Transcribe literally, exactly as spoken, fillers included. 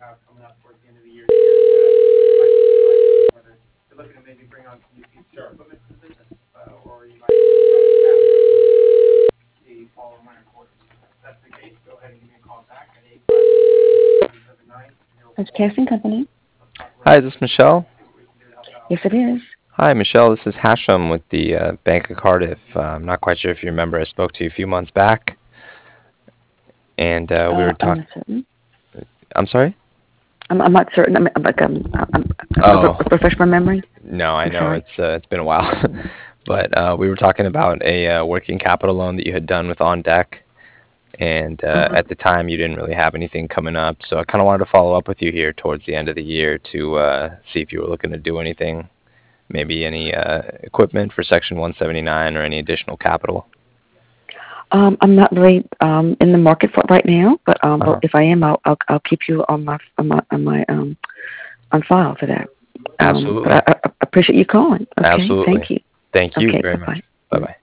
It's Casting Company. Hi, is this Michelle? Yes, it is. Hi, Michelle. This is Hashem with the uh, Bank of Cardiff. Uh, I'm not quite sure if you remember. I spoke to you a few months back, and uh, we Uh, were I'm talking. not certain. I'm sorry? I'm, I'm not certain. I'm, I'm like um, I'm, I'm, Oh, refresh my memory. no, I I'm know sorry. it's uh, it's been a while, but uh, we were talking about a uh, working capital loan that you had done with On Deck, and uh, Uh-huh. at the time you didn't really have anything coming up. So I kind of wanted to follow up with you here towards the end of the year to uh, see if you were looking to do anything, maybe any uh, equipment for Section one seventy-nine or any additional capital. Um, I'm not really um in the market for it right now, but um, but Uh-huh. if I am, I'll I'll, I'll keep you on my on my on my um on file for that. Um, but I, Absolutely. I I appreciate you calling. Okay, Absolutely. thank you. Thank you Okay, very bye much. bye. Bye bye.